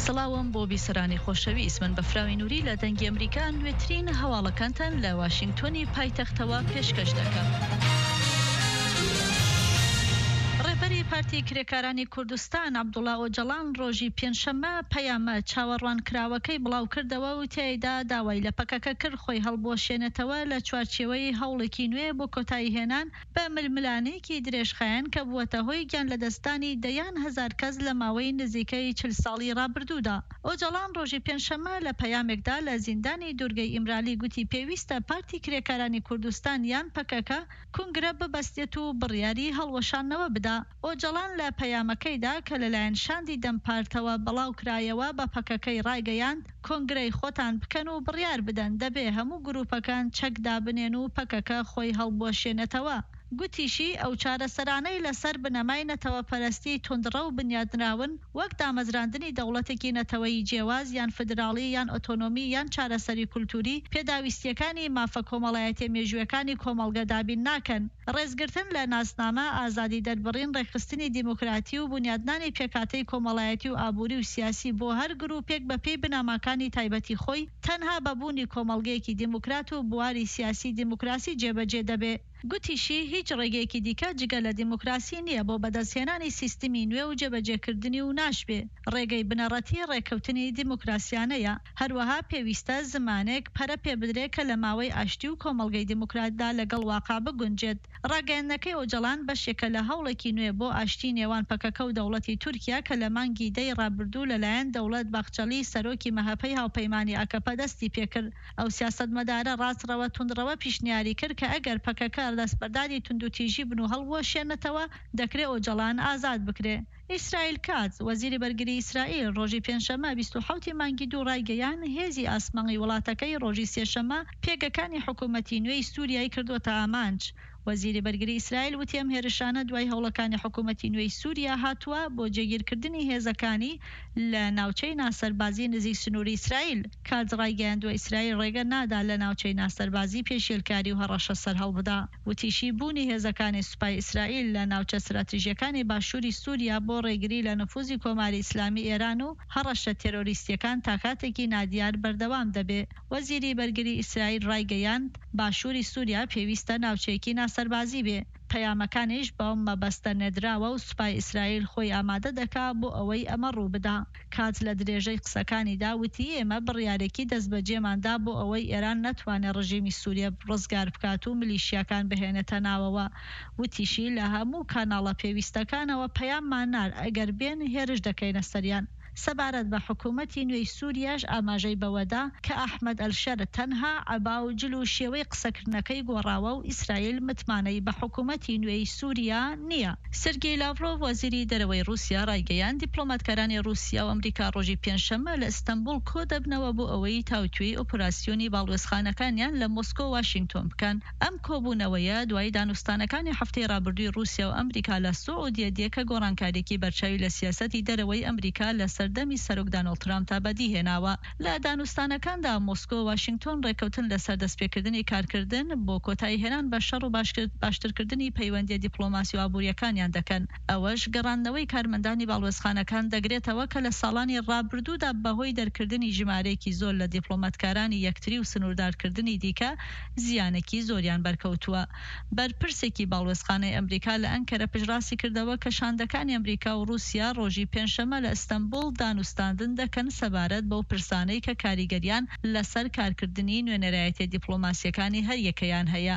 سڵاوم بۆ بیسەرانی خۆشەویست، من بەفراوی نووری لە دەنگی ئەمریکا نوێترین هەواڵەکانتان لە واشنگتۆنی پایتەختەوە پێشکەش دەکەم. ڕێبەری پارتی کرێکارانی کوردستان عەبدوڵڵا ئۆجەڵان ڕۆژی پێنجشەممە پەیامە چاوەڕوانکراوەکەی بڵاو کردەوە و تێیدا داوای لە پەکەکە کرد خۆی هەڵبوەشێنێتەوە لە چوارچێوەی هەوڵێکی نوێ بۆ کۆتایی هێنان بە ململانەیەکی درێژخایەن کە بووەتە هۆی گیان لەدەستانی دەیان هەزار کەس لە ماوەی نزیکەی 40 ساڵی ڕابردوودا. ئۆجەڵان ڕۆژی پێنجشەممە لە پەیامێکدا لە زیندانی دوورگەی ئیمرالی گوتی پێویستە پارتی کرێکارانی کوردستان یان پەکەکە کونگرە ببەستێت و بڕیاری هەڵوەشانەوە بدات. ئۆجەڵان لە پەیامەکەیدا کە لەلایەن شاندی دەمپارتەوە بەڵاو کرایەوە بە پەکەکەی ڕایگەیاند کۆنگرەی خۆتان بکەن و بڕیار بدەن دەبێ هەموو گروپەکان چەک دابنێن و پەکەکە خۆی هەڵبوەشێنێتەوە. گوتیشی ئەو چارەسەرانەی لەسەر بنەمای نەتەوەپەرستی توندڕە و بنیادنراون وەک دامەزراندنی دەوڵەتێکی نەتەوەیی جیاواز یان فدراڵی یان ئۆتۆنۆمی یان چارەسەری کولتوری پێداویستیەکانی مافە کۆمەڵایەتیە مێژوویەکانی کۆمەڵگە دابین ناکەن. ڕێزگرتن لە ناسنامە، ئازادی دەربڕین، ڕێکخستنی دیموکراتی و بنیادنانی پێکاتەی کۆمەڵایەتی و ئابووری و سیاسی بۆ هەر گروپێک بەپێی بناماکانی تایبەتی خۆی تەنها بەبوونی کۆمەڵگەیەکی دیموکرات و بواری سیاسی دیموکراسی جێبەجێ دەبێ. گوتیشی هیچ ڕێگەیەکی دیکە جگە لە دیموکراسی نییە بۆ بەدەستهێنانی سیستمی نوێ و جێبەجێکردنی و ناشبێ. ڕێگەی بنەڕەتی ڕێکەوتنی دیموکراسیانەیە. هەروەها پێویستە زمانێک پەرە پێ بدرێت کە لە ماوەی ئاشتی و کۆمەڵگەی دیموکراتدا لەگەڵ واقع بگونجێت. ڕاگەیاندنەکەی ئۆجەڵان بەشێکە لە هەوڵێکی نوێ بۆ ئاشتی نێوان پەکەکە و دەوڵەتی تورکیا کە لە مانگی دەی ڕابردوو لەلایەن دەوڵەت باخچەلی سەرۆکی مەهەپەی هاوپەیمانی ئاکەپە دەستی پێکرد. ئەو سیاسەتمەدارە ڕاستڕەوە توندڕەوە پیشنیاری کرد کە ئەگەر پەکەکە دەستبەرداری توندوتیژی بن و هەڵوەشێنێتەوە دەکرێت ئۆجەڵان ئازاد بکرێ. ئیسرائیل کاتز وەزیری بەرگری ئیسرائیل ڕۆژی پێنجشەممە 27 مانگی دوو ڕایگەیان هێزی ئاسمەنی وڵاتەکەی ڕۆژی سێشەممە پێگەکانی حکوومەتی نوێی سووریای کردوتە ئامانج. وەزیری بەرگری ئیسرائیل وتی ئەم هێرشانە دوای هەوڵەکانی حکوومەتی نوێی سووریا هاتووە بۆ جێگیرکردنی هێزەکانی لە ناوچەی ناسەربازی نزیک سنووری ئیسرائیل. کاتز ڕایگەیاندووە ئیسرائیل ڕێگە نادا لە ناوچەی ناسەربازی پێشێلکاری و هەڕەشە سەر هەڵبدا. وتیشی بوونی هێزەکانی سوپای ئیسرائیل لە ناوچە استراتیژیەکانی باشووری سووریا بۆ ڕێگری لە نفوزی کۆماری ئیسلامی ئێران و هەڕەشە تێرۆریستیەکان تاکاتێکی نادیار بەردەوام دەبێ. وەزیری بەرگری ئیسرائیل ڕایگەیاند باشووری سووریا پێویستە ناوچەیەکی ناسەربازی بێ. پەیامەکانیش بەو مەبەستە نێدراوە و سوپای ئیسرائیل خۆی ئامادە دەکا بۆ ئەوەی ئەمە ڕوو بدا. کات لە درێژەی قسەکانیدا وتی ئێمە بڕیارێکی دەستبەجێماندا بۆ ئەوەی ئێران نەتوانێت ڕژیمی سووریا ڕزگار بکات و ملیشیاکان بهێنێتە ناوەوە. وتیشی لە هەموو کاناڵە پێویستەکانەوە پەیاممان نار ئەگەر بێن هێرش دەکەینە سەریان. سەبارەت بە حکوومەتی نوێی سووریاش ئاماژەی بەوەدا کە ئەحمەد ئەلشەر تەنها عەبا و جل و شێوەی قسەکردنەکەی گۆڕاوە و ئیسرائیل متمانەی بە حکوومەتی نوێی سووریا نییە. سێرگێی لاڤڕۆڤ وەزیری دەرەوەی رووسیا ڕایگەیان دیپلۆماتکارانی رووسیا و ئەمریکا ڕۆژی پێنجشەممە لە ئیستەنبوڵ کۆ دەبنەوە بۆ ئەوەی تاوتوێی ئۆپراسیۆنی باڵوێزخانەکانیان لە مۆسکۆ و واشنگتۆن بکەن. ئەم کۆبوونەوەیە دوای دانوستانەکانی هەفتەی ڕابردووی رووسیا و ئەمریکا لە سوعودیە دیەکە گۆڕانکاریی بەرچاوی لە سیاسەتی دەرەوەی ئەمریکا لە سەردەمی سەرۆک دۆناڵد ترامپ تا بەدی هێناوە. لە دانوستانەکاندا مۆسکۆ و واشنگتۆن ڕێکەوتن لەسەر دەستپێکردنی کارکردن بۆ کۆتایی هێنان بە شەڕ و باشترکردنی پەیوەندی دیپلۆماسی و ئابوووریەکانیان دەکەن. ئەوەش گەڕاندنەوەی کارمەندانی باڵوێزخانەکان دەگرێتەوە کە لە ساڵانی ڕابردوودا بەهۆی دەرکردنی ژمارەیەکی زۆر لە دیپلۆماتکارانی یەکتری و سنووردارکردنی دیکە زیانێکی زۆریان بەرکەوتووە. بەرپرسێکی باڵوێزخانەی ئەمریکا لە ئەنکەرە پژڕاستی کردەوە کە شاندەکانی ئەمریکا و رووسیا ڕۆژی پێنجشەممە لە ئیستەنبوڵ دانوستاندن دەکەن سەبارەت بەو پرسانەی کە کاریگەریان لەسەر کارکردنی نوێنەرایەتی دیپلۆماسیەکانی هەر یەکەیان هەیە.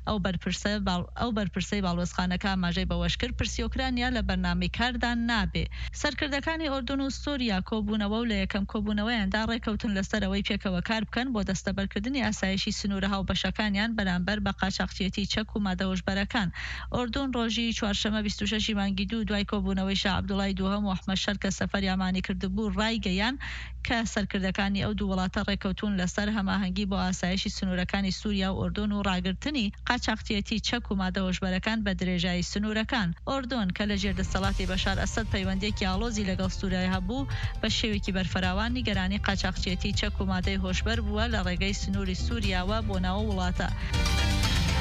ئەو بەرپرسەی باڵوێزخانەکە ئاماژەی بەوەش کرد پرسی ئۆکرانیا لە بەرنامەی کاردان نابێ. سەرکردەکانی ئۆردون و سووریا کۆبوونەوە و لە یەکەم کۆبوونەوەیاندا ڕێکەوتن لەسەرەوەی پێکەوە کار بکەن بۆ دەستەبەرکردنی ئاسایشی سنوورە هاوبەشەکانیان بەرامبەر بە قاچاقچیەتی چەک و مادەوەشبەرەکان. ئۆردون ڕۆژی چوارشەمە 26 مانگی دوو دوای کۆبوونەوەی شا عەبدوڵای دووهەم و ئەحمەد شەر کە سەفەری ئامانی کردبوو ڕایگەیان کە سەرکردەکانی ئەو دوو وڵاتە ڕێکەوتون لەسەر هەماهەنگی بۆ ئاسایشی سنوورەکانی سووریا و ئۆردون و ڕاگررتنی قاچاقچیەتی چەک و مادەوەشبەرەکان بە درێژایی سنوورەکان. ئۆردون کە لە ژێردەسەڵاتی بەشار ئەسەد پەیوەندێکی ئاڵۆزی لەگەڵ سووریا هەبوو بە شێوێکی بەرفەراوان نیگەرانی قاچاقچیەتی چەک و مادەی هۆشبەر بووە لە ڕێگەی سنووری سووریاوە بۆ ناوە وڵاتە.